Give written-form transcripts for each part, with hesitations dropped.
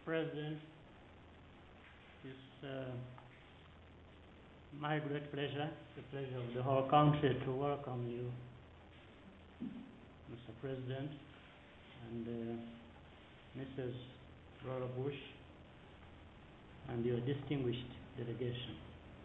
President, it's my great pleasure, the pleasure of the whole country to welcome you, Mr. President, and Mrs. Laura Bush, and your distinguished delegation.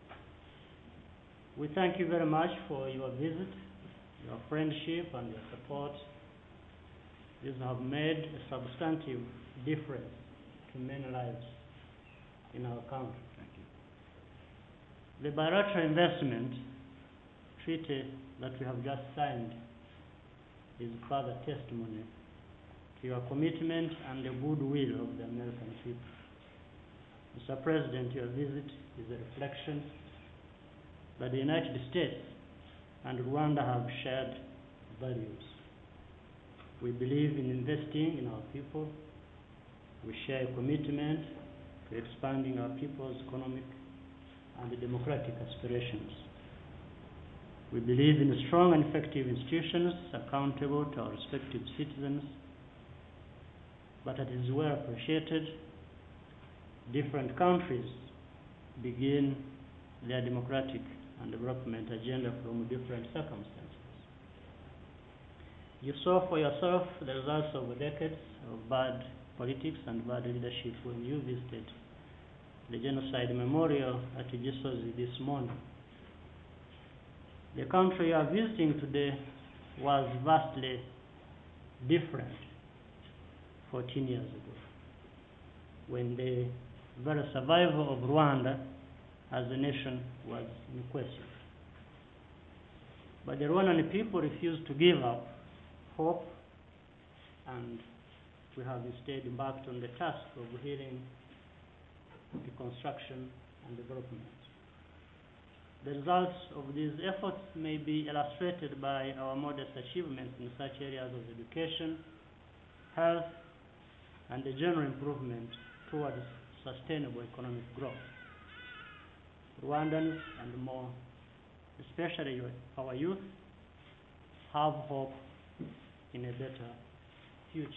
We thank you very much for your visit, your friendship, and your support. These have made a substantive difference to many lives in our country. Thank you. The bilateral investment treaty that we have just signed is further testimony to your commitment and the goodwill of the American people. Mr. President, your visit is a reflection that the United States and Rwanda have shared values. We believe in investing in our people. We share a commitment to expanding our people's economic and democratic aspirations. We believe in strong and effective institutions accountable to our respective citizens, but it is well appreciated different countries begin their democratic and development agenda from different circumstances. You saw for yourself the results of decades of bad politics and bad leadership when you visited the genocide memorial at Gisozi this morning. The country you are visiting today was vastly different 14 years ago, when the very survival of Rwanda as a nation was in question. But the Rwandan people refused to give up hope, and we have instead embarked on the task of healing, reconstruction, and development. The results of these efforts may be illustrated by our modest achievements in such areas of education, health, and the general improvement towards sustainable economic growth. Rwandans, and more especially our youth, have hope in a better future.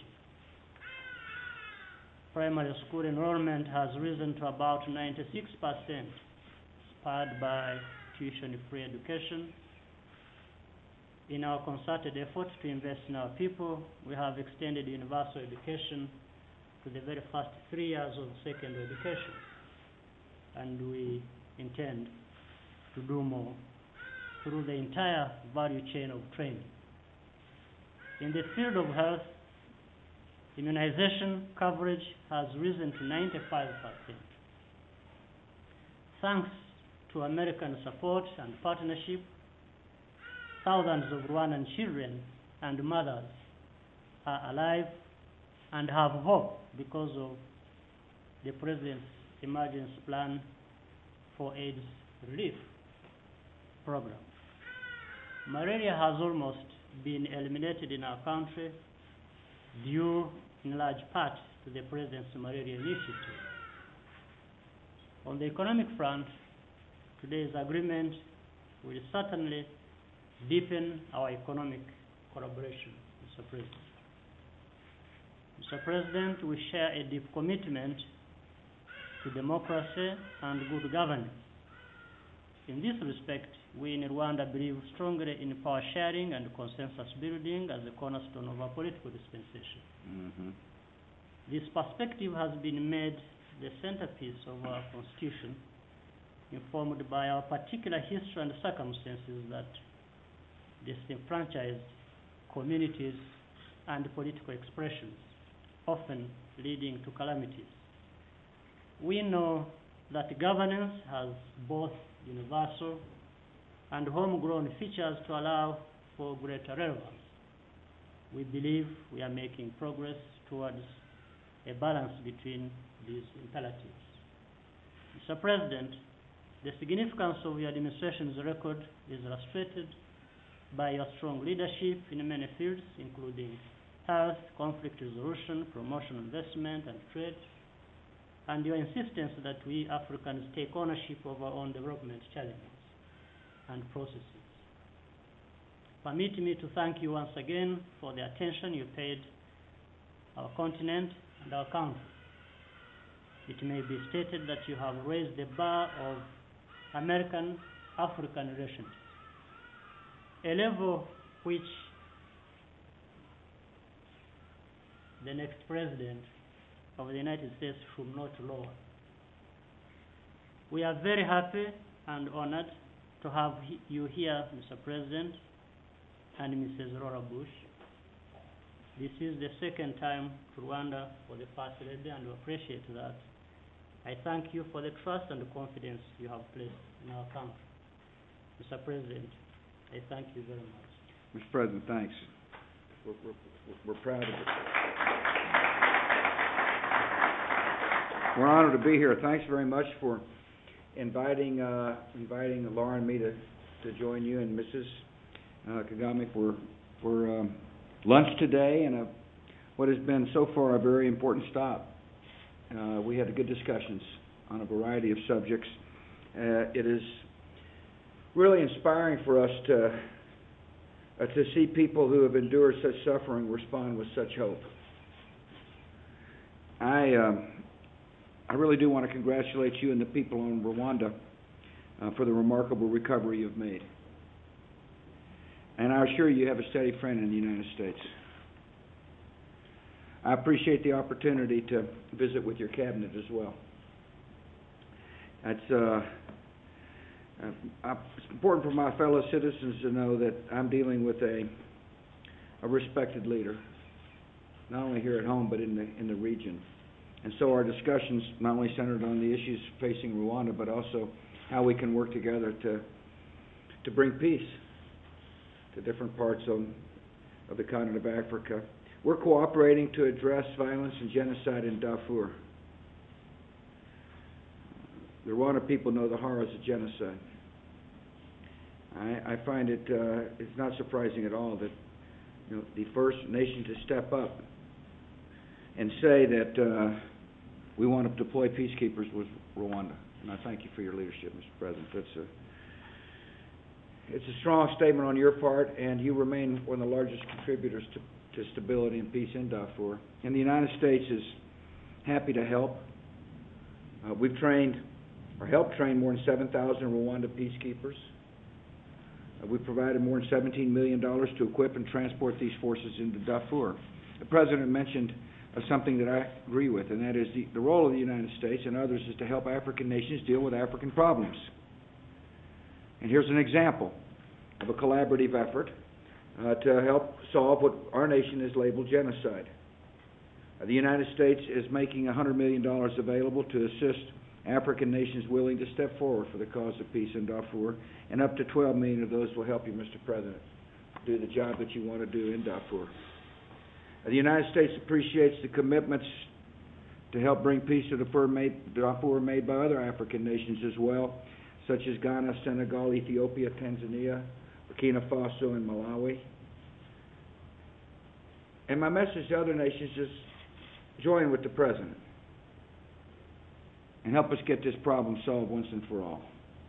Primary school enrollment has risen to about 96%, spurred by tuition-free education. In our concerted effort to invest in our people, we have extended universal education to the very first 3 years of secondary education, and we intend to do more through the entire value chain of training. In the field of health, immunization coverage has risen to 95%. Thanks to American support and partnership, thousands of Rwandan children and mothers are alive and have hope because of the President's emergency plan for AIDS relief program. Malaria has almost been eliminated in our country due in large part to the President's malaria initiative. On the economic front, today's agreement will certainly deepen our economic collaboration, Mr. President. Mr. President, we share a deep commitment to democracy and good governance. In this respect, we in Rwanda believe strongly in power sharing and consensus building as a cornerstone of our political dispensation. Mm-hmm. This perspective has been made the centerpiece of our Constitution, informed by our particular history and circumstances that disenfranchised communities and political expressions, often leading to calamities. We know that governance has both universal and homegrown features to allow for greater relevance. We believe we are making progress towards a balance between these imperatives. Mr. President, the significance of your administration's record is illustrated by your strong leadership in many fields, including health, conflict resolution, promotion, investment, and trade, and your insistence that we Africans take ownership of our own development challenges and processes. Permit me to thank you once again for the attention you paid our continent and our country. it may be stated that you have raised the bar of American-African relations, a level which the next president of the United States should not lower. We are very happy and honored to have you here, Mr. President, and Mrs. Laura Bush. This is the second time to Rwanda for the First Lady, and we appreciate that. I thank you for the trust and the confidence you have placed in our country. Mr. President, I thank you very much. Mr. President, thanks. We're proud of it. We're honored to be here. Thanks very much for inviting Laura and me to join you and Mrs. Kagame for lunch today and what has been so far a very important stop. We had good discussions on a variety of subjects. It is really inspiring for us to see people who have endured such suffering respond with such hope. I really do want to congratulate you and the people in Rwanda for the remarkable recovery you've made. And I assure you have a steady friend in the United States. I appreciate the opportunity to visit with your cabinet as well. It's important for my fellow citizens to know that I'm dealing with a respected leader, not only here at home but in the region. And so our discussions not only centered on the issues facing Rwanda, but also how we can work together to bring peace to different parts of the continent of Africa. We're cooperating to address violence and genocide in Darfur. The Rwanda people know the horrors of genocide. I find it's not surprising at all that the first nation to step up and say that we want to deploy peacekeepers was Rwanda. And I thank you for your leadership, Mr. President. It's a strong statement on your part, and you remain one of the largest contributors to stability and peace in Darfur. And the United States is happy to help. We've trained or helped train more than 7,000 Rwanda peacekeepers. We've provided more than $17 million to equip and transport these forces into Darfur. The President mentioned something that I agree with, and that is the role of the United States and others is to help African nations deal with African problems. And here's an example of a collaborative effort to help solve what our nation has labeled genocide. The United States is making $100 million available to assist African nations willing to step forward for the cause of peace in Darfur, and up to $12 million of those will help you, Mr. President, do the job that you want to do in Darfur. The United States appreciates the commitments to help bring peace to Darfur made by other African nations as well, such as Ghana, Senegal, Ethiopia, Tanzania, Burkina Faso, and Malawi. And my message to other nations is join with the President and help us get this problem solved once and for all.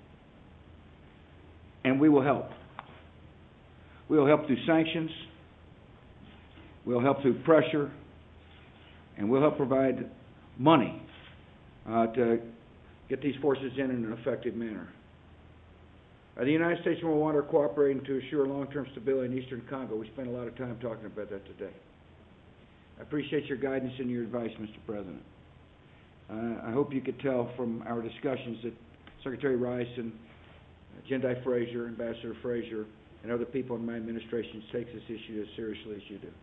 And we will help. We will help through sanctions. We'll help through pressure, and we'll help provide money to get these forces in an effective manner. The United States and Rwanda are cooperating to assure long-term stability in eastern Congo. We spent a lot of time talking about that today. I appreciate your guidance and your advice, Mr. President. I hope you could tell from our discussions that Secretary Rice and Jendai Fraser, Ambassador Fraser, and other people in my administration take this issue as seriously as you do.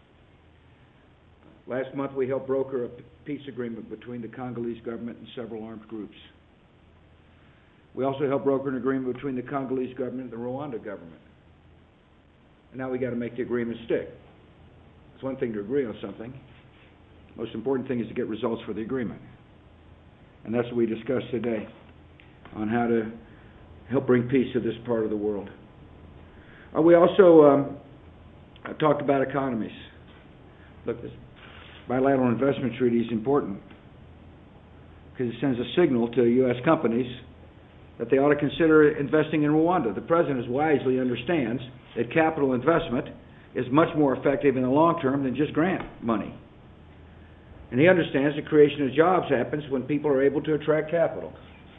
Last month, we helped broker a peace agreement between the Congolese government and several armed groups. We also helped broker an agreement between the Congolese government and the Rwanda government. And now we got to make the agreement stick. It's one thing to agree on something. The most important thing is to get results for the agreement. And that's what we discussed today, on how to help bring peace to this part of the world. We also talked about economies. Look, this bilateral investment treaty is important because it sends a signal to U.S. companies that they ought to consider investing in Rwanda. The President wisely understands that capital investment is much more effective in the long term than just grant money. And he understands the creation of jobs happens when people are able to attract capital.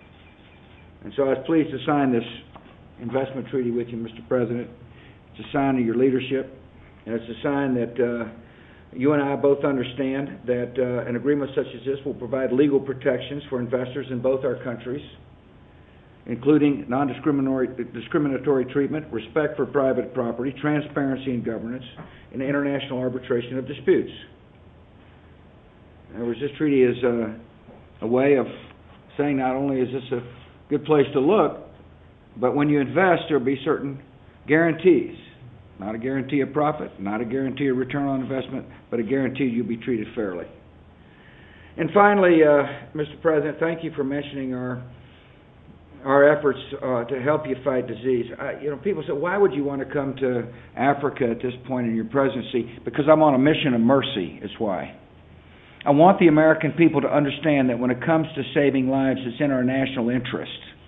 And so I was pleased to sign this investment treaty with you, Mr. President. It's a sign of your leadership, and it's a sign that you and I both understand that an agreement such as this will provide legal protections for investors in both our countries, including non-discriminatory treatment, respect for private property, transparency in governance, and international arbitration of disputes. In other words, this treaty is a way of saying not only is this a good place to look, but when you invest, there will be certain guarantees. Not a guarantee of profit, not a guarantee of return on investment, but a guarantee you'll be treated fairly. And finally, Mr. President, thank you for mentioning our efforts to help you fight disease. People say, why would you want to come to Africa at this point in your presidency? Because I'm on a mission of mercy, is why. I want the American people to understand that when it comes to saving lives, it's in our national interest.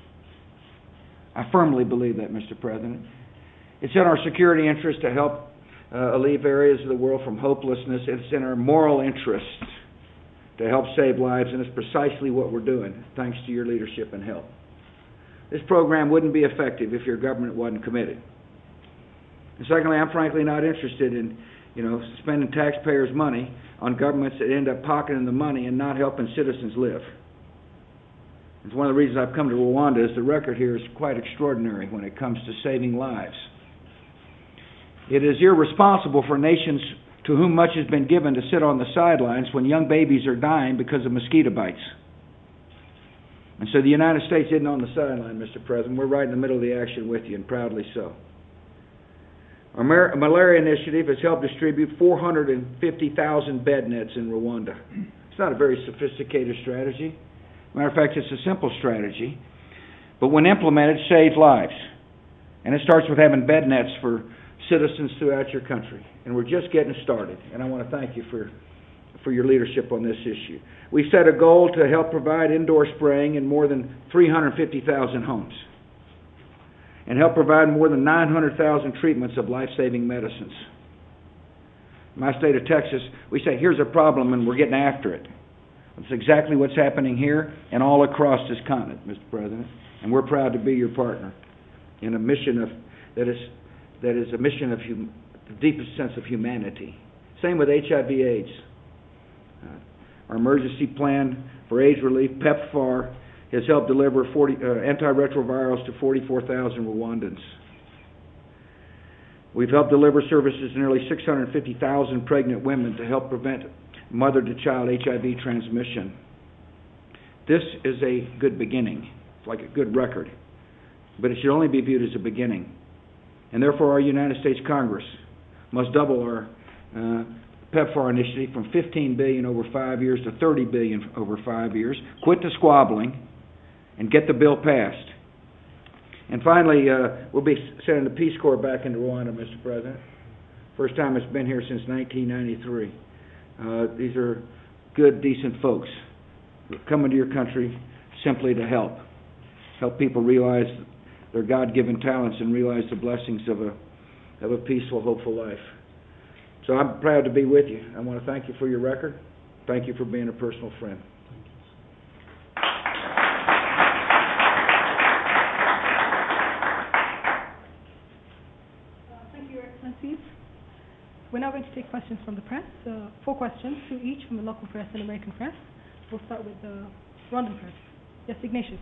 I firmly believe that, Mr. President. It's in our security interest to help alleviate areas of the world from hopelessness. It's in our moral interest to help save lives, and it's precisely what we're doing, thanks to your leadership and help. This program wouldn't be effective if your government wasn't committed. And secondly, I'm frankly not interested in, spending taxpayers' money on governments that end up pocketing the money and not helping citizens live. It's one of the reasons I've come to Rwanda is the record here is quite extraordinary when it comes to saving lives. It is irresponsible for nations to whom much has been given to sit on the sidelines when young babies are dying because of mosquito bites. And so the United States isn't on the sideline, Mr. President. We're right in the middle of the action with you, and proudly so. Our malaria initiative has helped distribute 450,000 bed nets in Rwanda. It's not a very sophisticated strategy. Matter of fact, it's a simple strategy. But when implemented, saves lives. And it starts with having bed nets for citizens throughout your country. And we're just getting started. And I want to thank you for your leadership on this issue. We set a goal to help provide indoor spraying in more than 350,000 homes. And help provide more than 900,000 treatments of life-saving medicines. In my state of Texas, we say, here's a problem and we're getting after it. That's exactly what's happening here and all across this continent, Mr. President. And we're proud to be your partner in a mission that is a mission of the deepest sense of humanity. Same with HIV/AIDS. Our emergency plan for AIDS relief, PEPFAR, has helped deliver antiretrovirals to 44,000 Rwandans. We've helped deliver services to nearly 650,000 pregnant women to help prevent mother-to-child HIV transmission. This is a good beginning. It's like a good record. But it should only be viewed as a beginning. And therefore our United States Congress must double our PEPFAR initiative from $15 billion over 5 years to $30 billion over 5 years. Quit the squabbling and get the bill passed. And finally, we'll be sending the Peace Corps back into Rwanda, Mr. President. First time it's been here since 1993. These are good, decent folks who are coming to your country simply to help people realize their God-given talents and realize the blessings of a peaceful, hopeful life. So I'm proud to be with you. I want to thank you for your record. Thank you for being a personal friend. Thank you, Your Excellencies. We're now going to take questions from the press. 4 questions, 2 each from the local press and American press. We'll start with the Rwandan press. Yes, Ignatius.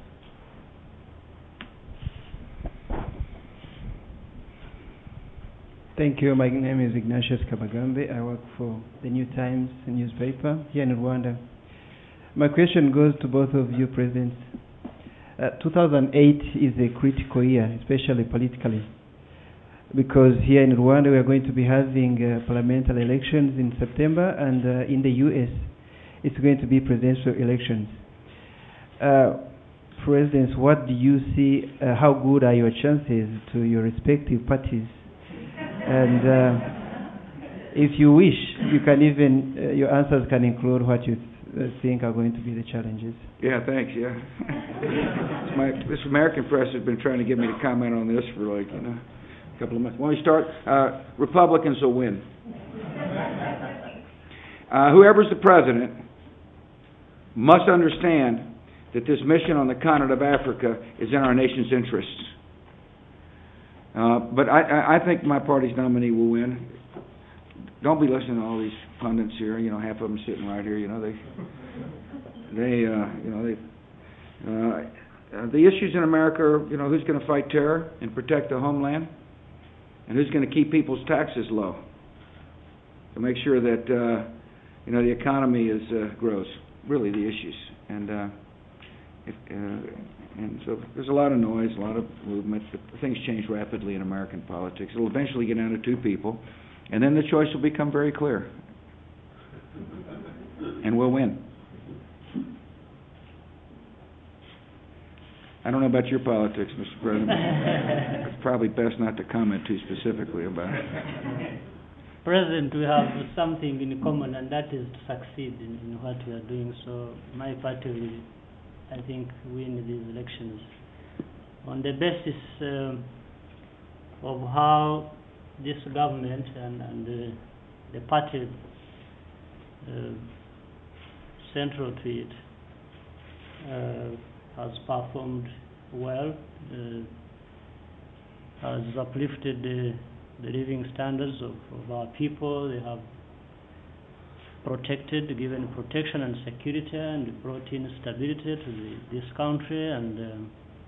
Thank you. My name is Ignatius Kabagambe. I work for the New Times newspaper here in Rwanda. My question goes to both of you, Presidents. 2008 is a critical year, especially politically, because here in Rwanda we are going to be having parliamentary elections in September, and in the U.S. it's going to be presidential elections. Presidents, what do you see, how good are your chances to your respective parties? And if you wish, you can even, your answers can include what you think are going to be the challenges. Yeah, thanks, yeah. This American press has been trying to get me to comment on this for a couple of months. When we start, Republicans will win. Whoever's the president, must understand that this mission on the continent of Africa is in our nation's interests. But I think my party's nominee will win. Don't be listening to all these pundits here. You know, half of them sitting right here. You know, the issues in America are, you know, who's going to fight terror and protect the homeland, and who's going to keep people's taxes low to make sure that you know, the economy grows. Really, the issues, and so there's a lot of noise, a lot of movement. Things change rapidly in American politics. It'll eventually get down to two people, and then the choice will become very clear, and we'll win. I don't know about your politics, Mr. President. It's probably best not to comment too specifically about it. President, we have something in common, and that is to succeed in what we are doing. So my party will, I think, win these elections on the basis of how this government and the party central to it has performed well, has uplifted the living standards of our people. They have given protection and security, and brought in stability to this country, and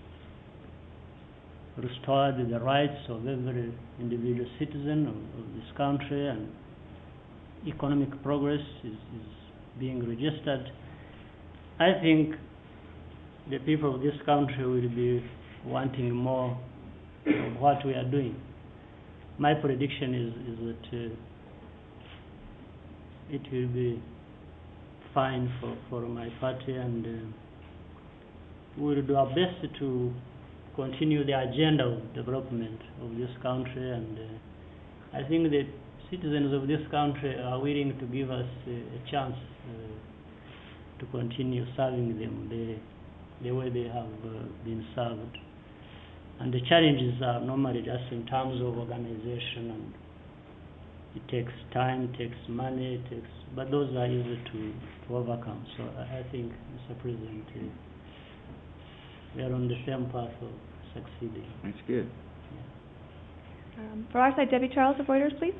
restored the rights of every individual citizen of this country, and economic progress is being registered. I think the people of this country will be wanting more of what we are doing. My prediction is that it will be fine for my party, and we will do our best to continue the agenda of development of this country, and I think the citizens of this country are willing to give us a chance to continue serving them the way they have been served. And the challenges are normally just in terms of organization, and it takes time, it takes money, but those are easy to overcome. So I think, Mr. President, we are on the same path of succeeding. That's good. For our side, Debbie Charles of Reuters, please.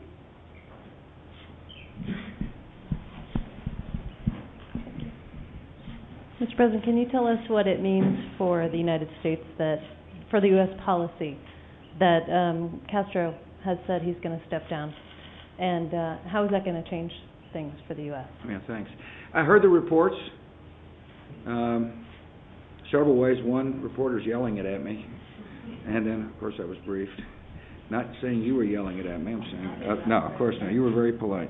Mr. President, can you tell us what it means for the United States for the U.S. policy that Castro has said he's going to step down, and how is that going to change things for the U.S.? Yeah, thanks. I heard the reports several ways. One, reporters yelling it at me, and then, of course, I was briefed. Not saying you were yelling it at me. I'm saying no, of course not. You were very polite.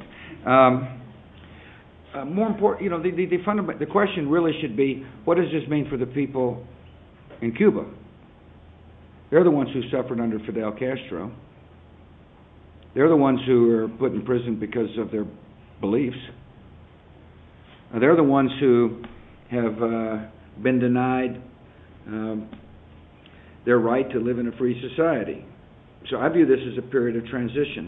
More important, you know, the question really should be, what does this mean for the people in Cuba? They're the ones who suffered under Fidel Castro. They're the ones who are put in prison because of their beliefs. They're the ones who have been denied their right to live in a free society. So I view this as a period of transition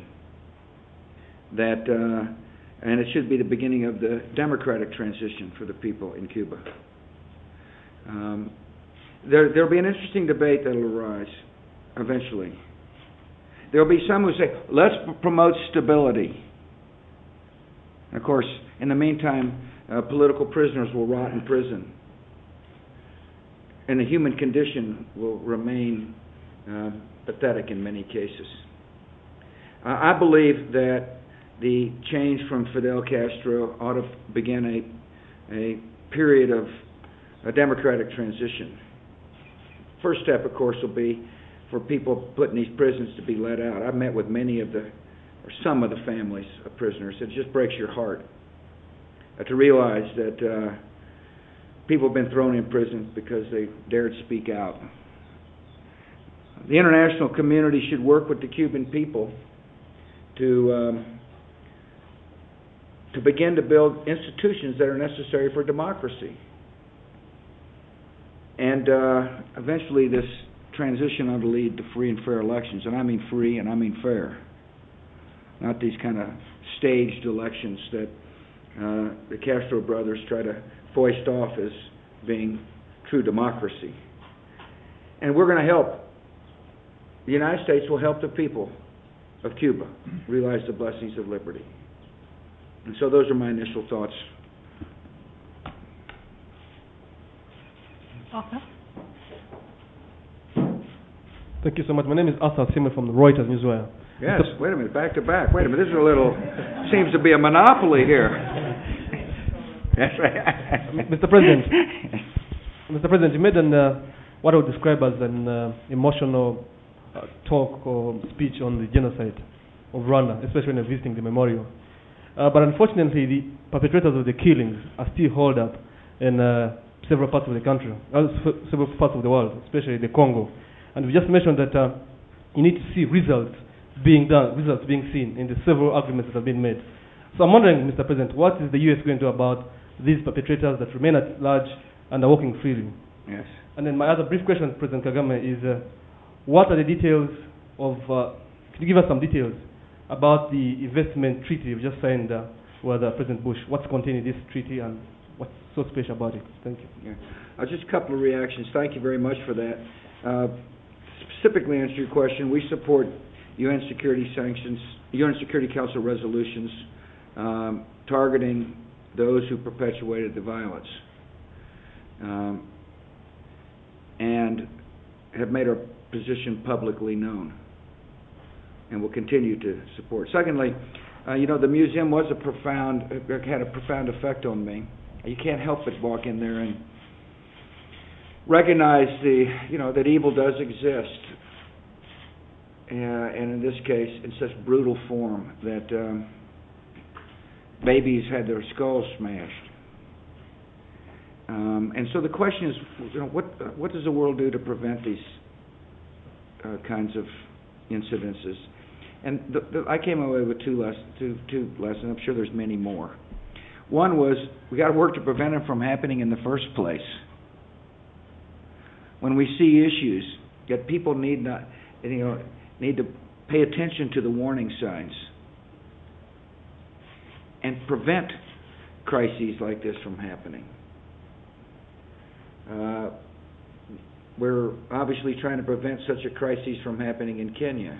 and it should be the beginning of the democratic transition for the people in Cuba. There'll be an interesting debate that'll arise eventually. There'll be some who say, let's promote stability. And of course, in the meantime, political prisoners will rot in prison, and the human condition will remain pathetic in many cases. I believe that the change from Fidel Castro ought to begin a period of a democratic transition. First step, of course, will be for people put in these prisons to be let out. I've met with some of the families of prisoners. It just breaks your heart to realize that people have been thrown in prison because they dared speak out. The international community should work with the Cuban people to begin to build institutions that are necessary for democracy. And eventually this transition ought to lead to free and fair elections. And I mean free and I mean fair. Not these kind of staged elections that the Castro brothers try to foist off as being true democracy. And we're going to help. The United States will help the people of Cuba realize the blessings of liberty. And so those are my initial thoughts. Arthur? Thank you so much. My name is Arthur Simmer from the Reuters Newswire. Yes, wait a minute, back to back. Wait a minute, this is a little, seems to be a monopoly here. Mr. President, you made what I would describe as an emotional talk or speech on the genocide of Rwanda, especially when you're visiting the memorial. But unfortunately, the perpetrators of the killings are still holed up in several parts of the country, several parts of the world, especially the Congo. And we just mentioned that you need to see results being seen in the several agreements that have been made. So I'm wondering, Mr. President, what is the U.S. going to do about these perpetrators that remain at large and are walking freely? Yes. And then my other brief question, President Kagame, is what are the details of, can you give us some details about the investment treaty you've just signed with President Bush? What's contained in this treaty and what's so special about it? Thank you. Yeah. Just a couple of reactions. Thank you very much for that. Specifically answer your question, we support UN Security sanctions, UN Security Council resolutions targeting those who perpetuated the violence, and have made our position publicly known, and will continue to support. Secondly, the museum had a profound effect on me. You can't help but walk in there and recognize that evil does exist, and in this case, in such brutal form that babies had their skulls smashed. And so the question is, what does the world do to prevent these kinds of incidences? And I came away with two lessons. I'm sure there's many more. One was we got to work to prevent them from happening in the first place. When we see issues, that people need to pay attention to the warning signs and prevent crises like this from happening. We're obviously trying to prevent such a crisis from happening in Kenya.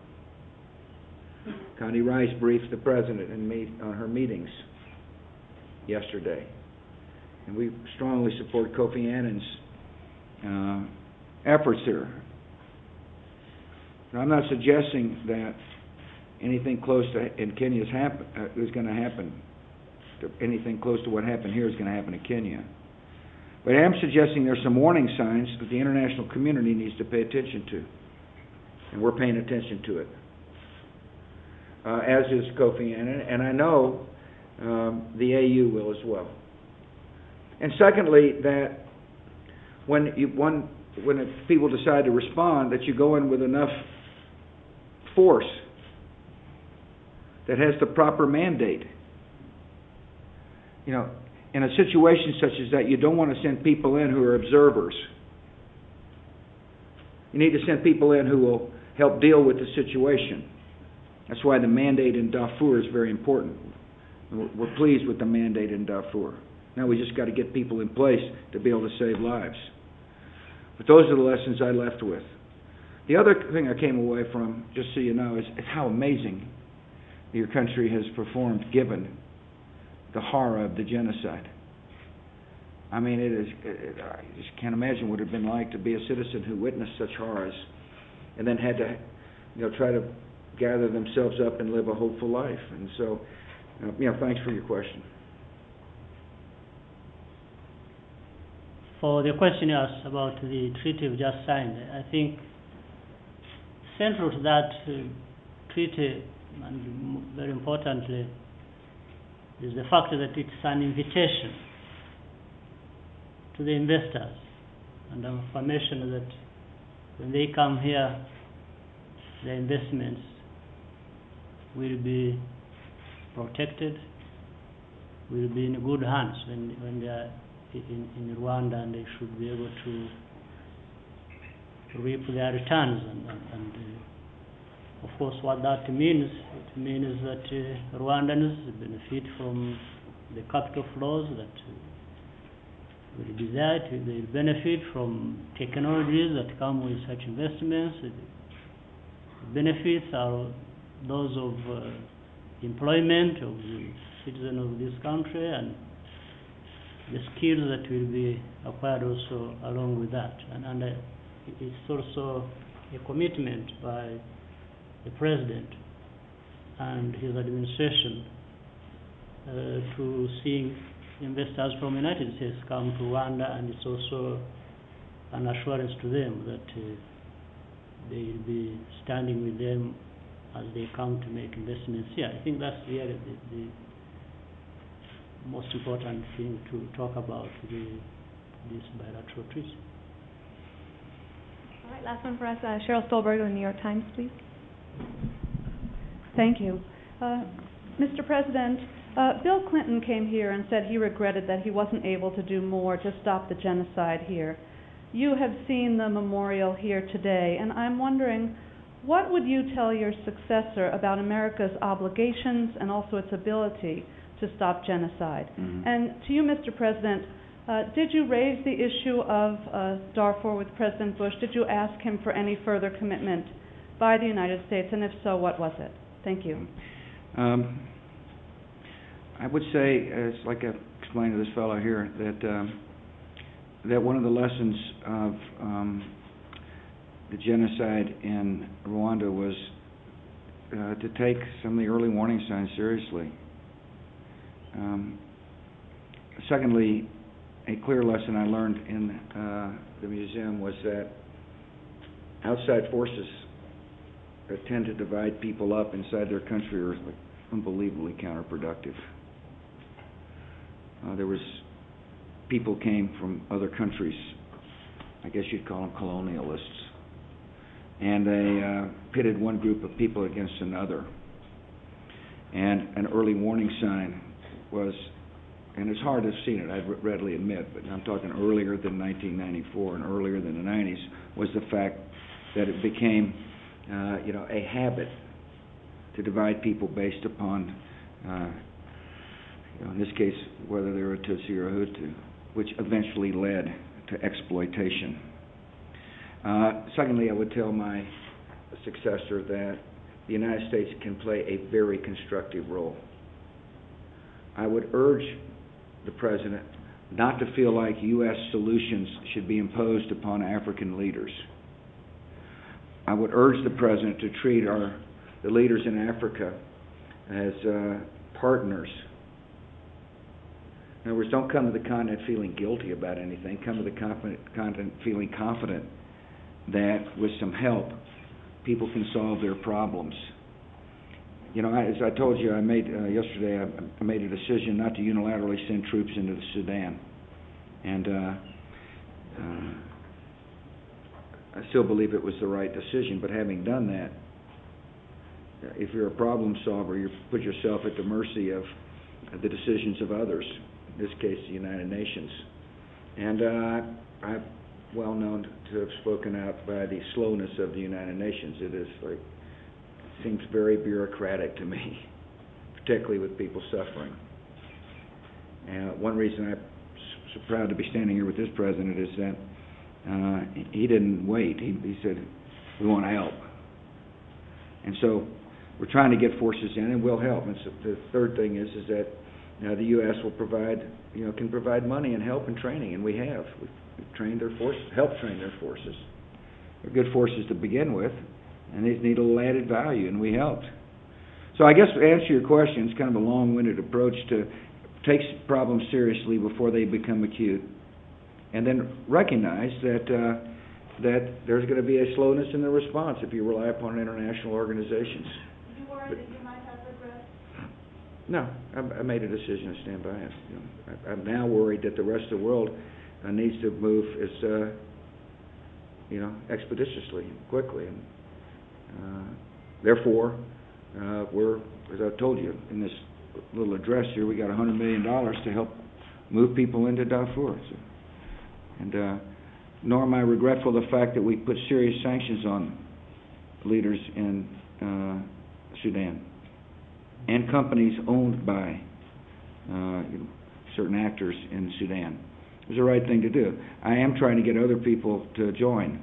Condi Rice briefed the President and me on her meetings yesterday. And we strongly support Kofi Annan's efforts there. Now, I'm not suggesting that anything close to in Kenya is going to happen. Anything close to what happened here is going to happen in Kenya. But I am suggesting there's some warning signs that the international community needs to pay attention to. And we're paying attention to it. As is Kofi Annan, and I know the AU will as well. And secondly, that when people decide to respond, that you go in with enough force that has the proper mandate. In a situation such as that, you don't want to send people in who are observers. You need to send people in who will help deal with the situation. That's why the mandate in Darfur is very important. We're pleased with the mandate in Darfur. Now we just got to get people in place to be able to save lives. But those are the lessons I left with. The other thing I came away from, just so you know, is how amazing your country has performed given the horror of the genocide. I mean, I just can't imagine what it would have been like to be a citizen who witnessed such horrors and then had to, try to gather themselves up and live a hopeful life. And so, thanks for your question. For the question you asked about the treaty we just signed, I think central to that treaty, and very importantly, is the fact that it's an invitation to the investors and an affirmation that when they come here, their investments will be protected, will be in good hands when they are in Rwanda, and they should be able to reap their returns. And of course, what that means, it means that Rwandans benefit from the capital flows that will be there. They will benefit from technologies that come with such investments. The benefits are those of employment of the citizens of this country and the skills that will be acquired also along with that. And it's also a commitment by the President and his administration to seeing investors from the United States come to Rwanda, and it's also an assurance to them that they will be standing with them as they come to make investments here. I think that's really the most important thing to talk about this bilateral treaty. All right, last one for us. Cheryl Stolberg of the New York Times, please. Thank you. Mr. President, Bill Clinton came here and said he regretted that he wasn't able to do more to stop the genocide here. You have seen the memorial here today, and I'm wondering, what would you tell your successor about America's obligations and also its ability to stop genocide? Mm-hmm. And to you, Mr. President, did you raise the issue of Darfur with President Bush? Did you ask him for any further commitment by the United States, and if so, what was it? Thank you. I would say, it's like I explained to this fellow here, that one of the lessons of the genocide in Rwanda was to take some of the early warning signs seriously. Secondly, a clear lesson I learned in the museum was that outside forces that tend to divide people up inside their country are unbelievably counterproductive. People came from other countries, I guess you'd call them colonialists, and they pitted one group of people against another. And an early warning sign was, and it's hard to have seen it, I readily admit, but I'm talking earlier than 1994 and earlier than the 90s, was the fact that it became a habit to divide people based upon, in this case, whether they were a Tutsi or a Hutu, which eventually led to exploitation. Secondly, I would tell my successor that the United States can play a very constructive role. I would urge the President not to feel like U.S. solutions should be imposed upon African leaders. I would urge the President to treat the leaders in Africa as partners. In other words, don't come to the continent feeling guilty about anything. Come to the continent feeling confident that with some help, people can solve their problems. As I told you, I made yesterday, I made a decision not to unilaterally send troops into the Sudan. And I still believe it was the right decision, but having done that, if you're a problem solver, you put yourself at the mercy of the decisions of others, in this case the United Nations. And I'm well known to have spoken out by the slowness of the United Nations. It seems very bureaucratic to me, particularly with people suffering. And one reason I'm so proud to be standing here with this president is that he didn't wait. He said, we want to help. And so we're trying to get forces in, and we'll help. And so the third thing is that the U.S. will can provide money and help and training, and we have. We've trained their forces, helped train their forces. They're good forces to begin with, and they need a little added value, and we helped. So I guess to answer your question, it's kind of a long-winded approach to take problems seriously before they become acute, and then recognize that there's going to be a slowness in the response if you rely upon international organizations. Did you worry that you might have regrets? No, I made a decision to stand by it. I'm now worried that the rest of the world needs to move as expeditiously, quickly, and therefore we're, as I told you in this little address here, we got $100 million to help move people into Darfur. So, and nor am I regretful of the fact that we put serious sanctions on leaders in Sudan and companies owned by certain actors in Sudan. It was the right thing to do. I am trying to get other people to join.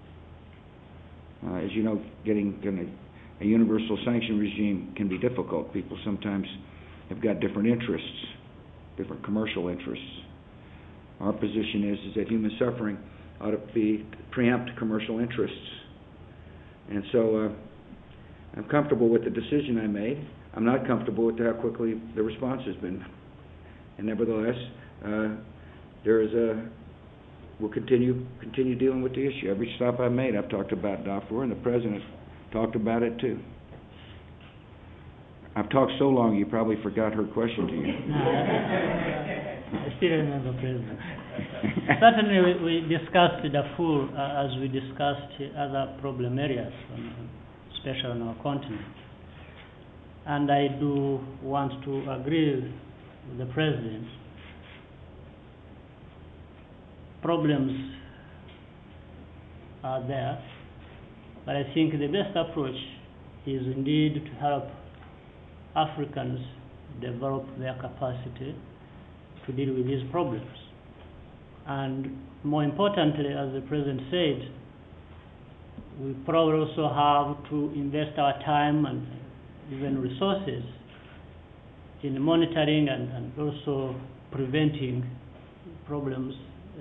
As you know, getting a universal sanction regime can be difficult. People sometimes have got different interests, different commercial interests. Our position is that human suffering ought to preempt commercial interests. And so I'm comfortable with the decision I made. I'm not comfortable with how quickly the response has been. And nevertheless, we'll continue dealing with the issue. Every stop I made, I've talked about Darfur, and the President talked about it too. I've talked so long, you probably forgot her question to you. I still remember, President. Certainly, we discussed Darfur as we discussed other problem areas, especially on our continent. And I do want to agree with the President. Problems are there, but I think the best approach is indeed to help Africans develop their capacity to deal with these problems. And more importantly, as the President said, we probably also have to invest our time and even resources in monitoring and also preventing problems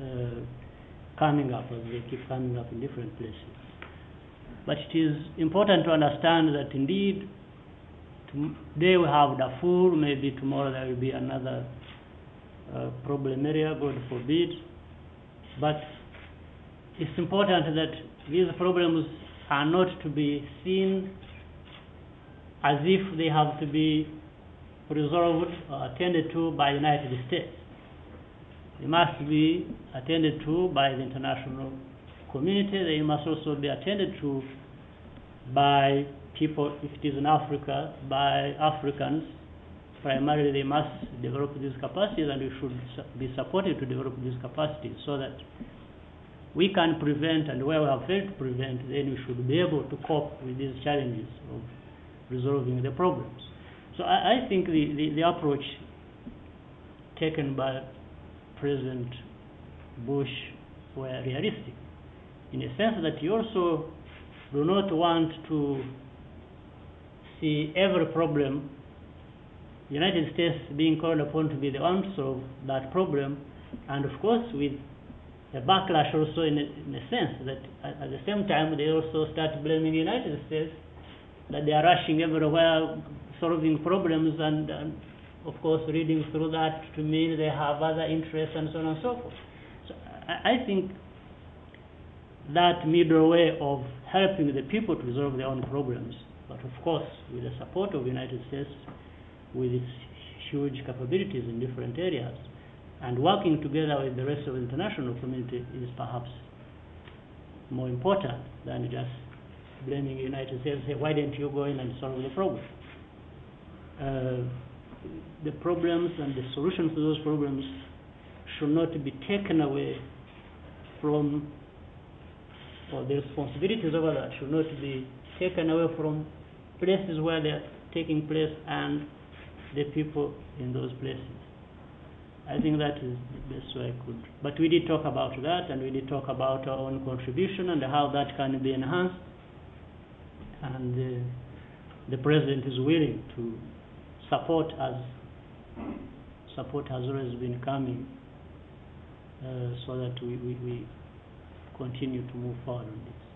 coming up, as they keep coming up in different places. But it is important to understand that indeed today we have Darfur, maybe tomorrow there will be another problem area, God forbid. But it's important that these problems are not to be seen as if they have to be resolved or attended to by the United States. They must be attended to by the international community. They must also be attended to by people, if it is in Africa, by Africans. Primarily, they must develop these capacities, and we should be supported to develop these capacities so that we can prevent, and where we have failed to prevent, then we should be able to cope with these challenges of resolving the problems. So I think the approach taken by President Bush were realistic, in a sense that you also do not want to see every problem, the United States being called upon to be the one to solve that problem, and of course with a backlash also in a sense that at the same time they also start blaming the United States that they are rushing everywhere solving problems, and of course reading through that to mean they have other interests and so on and so forth. So I think that middle way of helping the people to resolve their own problems, but of course with the support of the United States with its huge capabilities in different areas, and working together with the rest of the international community is perhaps more important than just blaming the United States, say, why didn't you go in and solve the problem? The problems and the solutions to those problems should not be taken away from, or the responsibilities over that should not be taken away from places where they are taking place and the people in those places. I think that is the best way I could. But we did talk about that, and we did talk about our own contribution and how that can be enhanced. And the President is willing to support us. Support has always been coming so that we continue to move forward on this.